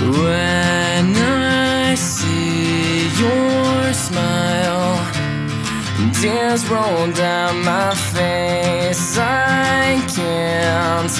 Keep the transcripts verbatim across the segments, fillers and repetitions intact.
When I see your smile, tears roll down my face. I can't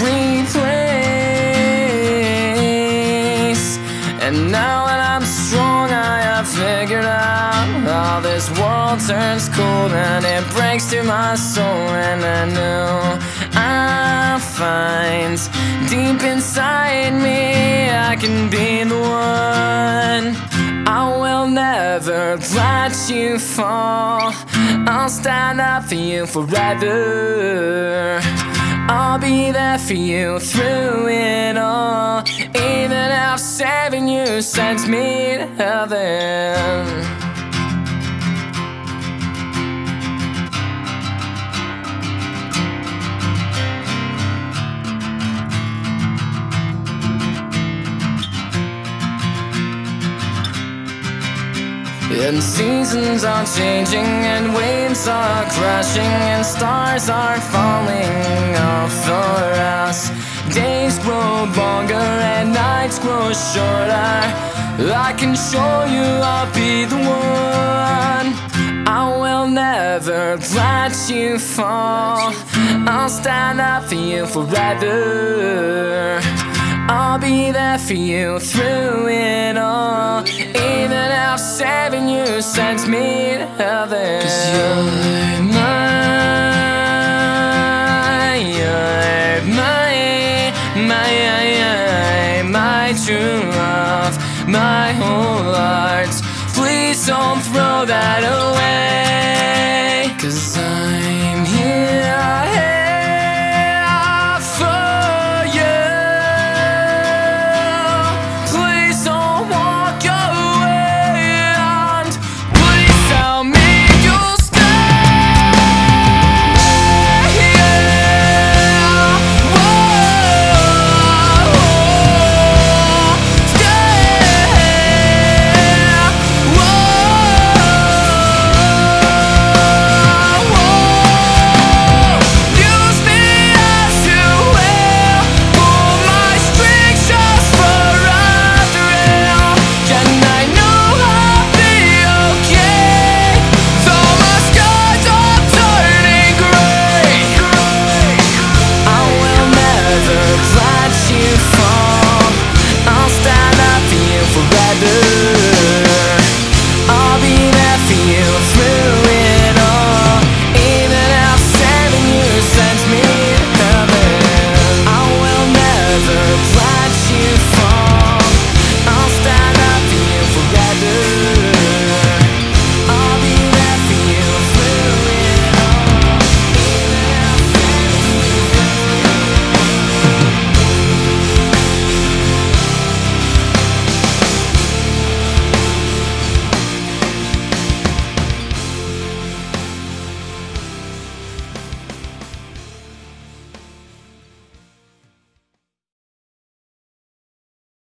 replace. And now that I'm strong, I have figured out how this world turns cold and it breaks through my soul. And I know I'll find deep inside me I can be the one. I will never let you fall. I'll stand up for you forever. I'll be there for you through it all, even if saving you sends me to heaven. And seasons are changing, and waves are crashing, and stars are falling off for us. Days grow longer and nights grow shorter. I can show you I'll be the one. I will never let you fall. I'll stand up for you forever. I'll be there for you through it all, even if saving you sends me to heaven. 'Cause you're my, you're my, my, my true love, my whole heart. Please don't throw that away, 'cause I'm here.